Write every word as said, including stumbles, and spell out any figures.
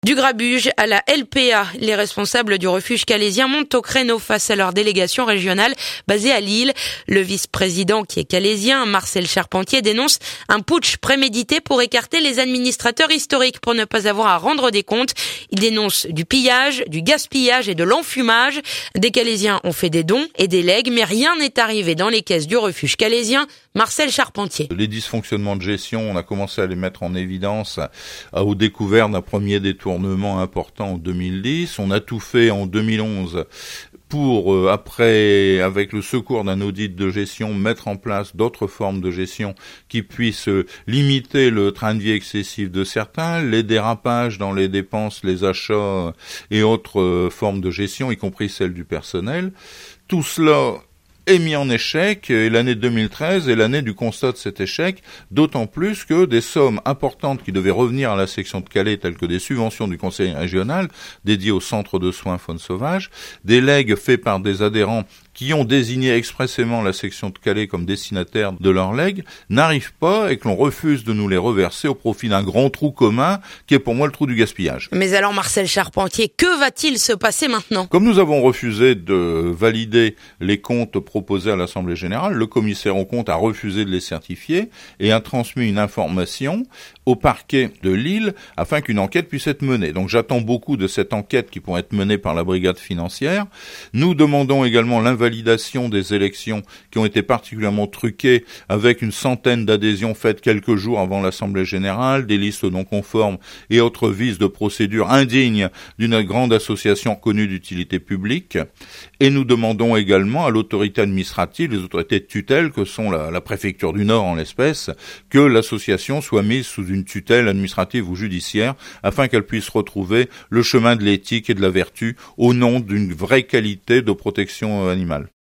Du grabuge à la L P A, les responsables du refuge calaisien montent au créneau face à leur délégation régionale basée à Lille. Le vice-président, qui est calaisien, Marcel Charpentier, dénonce un putsch prémédité pour écarter les administrateurs historiques pour ne pas avoir à rendre des comptes. Il dénonce du pillage, du gaspillage et de l'enfumage. Des calaisiens ont fait des dons et des legs, mais rien n'est arrivé dans les caisses du refuge calaisien. Marcel Charpentier. Les dysfonctionnements de gestion, on a commencé à les mettre en évidence au découvert d'un premier détournement important en deux mille dix. On a tout fait en deux mille onze pour, euh, après, avec le secours d'un audit de gestion, mettre en place d'autres formes de gestion qui puissent euh, limiter le train de vie excessif de certains, les dérapages dans les dépenses, les achats et autres euh, formes de gestion, y compris celle du personnel. Tout cela est mis en échec, et l'année deux mille treize est l'année du constat de cet échec, d'autant plus que des sommes importantes qui devaient revenir à la section de Calais, telles que des subventions du conseil régional dédiées au centre de soins faune sauvage, des legs faits par des adhérents qui ont désigné expressément la section de Calais comme destinataire de leurs legs, n'arrivent pas et que l'on refuse de nous les reverser au profit d'un grand trou commun qui est pour moi le trou du gaspillage. Mais alors Marcel Charpentier, que va-t-il se passer maintenant ? Comme nous avons refusé de valider les comptes proposés à l'Assemblée générale, le commissaire aux comptes a refusé de les certifier et a transmis une information au parquet de Lille afin qu'une enquête puisse être menée. Donc j'attends beaucoup de cette enquête qui pourrait être menée par la brigade financière. Nous demandons également l'invalidation des élections qui ont été particulièrement truquées avec une centaine d'adhésions faites quelques jours avant l'Assemblée générale, des listes non conformes et autres vices de procédure indignes d'une grande association reconnue d'utilité publique. Et nous demandons également à l'autorité administrative, les autorités de tutelle que sont la, la préfecture du Nord en l'espèce, que l'association soit mise sous une tutelle administrative ou judiciaire afin qu'elle puisse retrouver le chemin de l'éthique et de la vertu au nom d'une vraie qualité de protection animale.